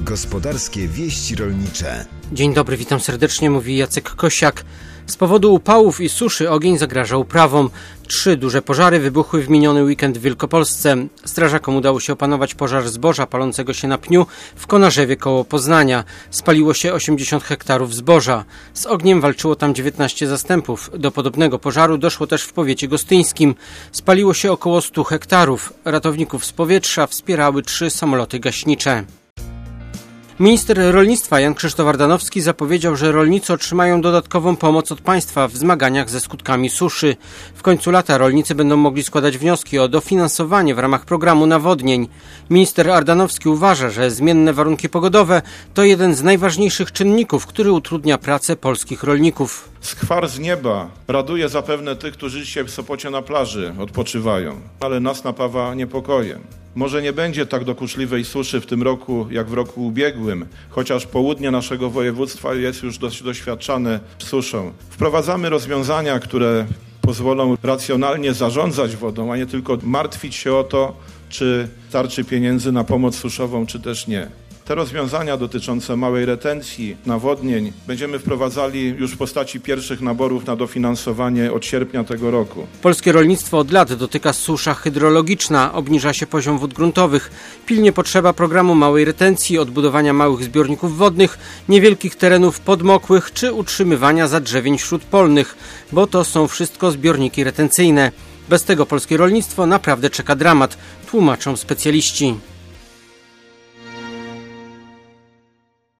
Gospodarskie wieści rolnicze. Dzień dobry, witam serdecznie, mówi Jacek Kosiak. Z powodu upałów i suszy ogień zagraża uprawom. 3 duże pożary wybuchły w miniony weekend w Wielkopolsce. Strażakom udało się opanować pożar zboża palącego się na pniu w Konarzewie koło Poznania. Spaliło się 80 hektarów zboża. Z ogniem walczyło tam 19 zastępów. Do podobnego pożaru doszło też w powiecie gostyńskim. Spaliło się około 100 hektarów. Ratowników z powietrza wspierały 3 samoloty gaśnicze. Minister rolnictwa Jan Krzysztof Ardanowski zapowiedział, że rolnicy otrzymają dodatkową pomoc od państwa w zmaganiach ze skutkami suszy. W końcu lata rolnicy będą mogli składać wnioski o dofinansowanie w ramach programu nawodnień. Minister Ardanowski uważa, że zmienne warunki pogodowe to jeden z najważniejszych czynników, który utrudnia pracę polskich rolników. Skwar z nieba raduje zapewne tych, którzy dzisiaj w Sopocie na plaży odpoczywają, ale nas napawa niepokojem. Może nie będzie tak dokuczliwej suszy w tym roku, jak w roku ubiegłym, chociaż południe naszego województwa jest już dość doświadczane suszą. Wprowadzamy rozwiązania, które pozwolą racjonalnie zarządzać wodą, a nie tylko martwić się o to, czy starczy pieniędzy na pomoc suszową, czy też nie. Te rozwiązania dotyczące małej retencji, nawodnień będziemy wprowadzali już w postaci pierwszych naborów na dofinansowanie od sierpnia tego roku. Polskie rolnictwo od lat dotyka susza hydrologiczna, obniża się poziom wód gruntowych. Pilnie potrzeba programu małej retencji, odbudowania małych zbiorników wodnych, niewielkich terenów podmokłych czy utrzymywania zadrzewień śródpolnych, bo to są wszystko zbiorniki retencyjne. Bez tego polskie rolnictwo naprawdę czeka dramat, tłumaczą specjaliści.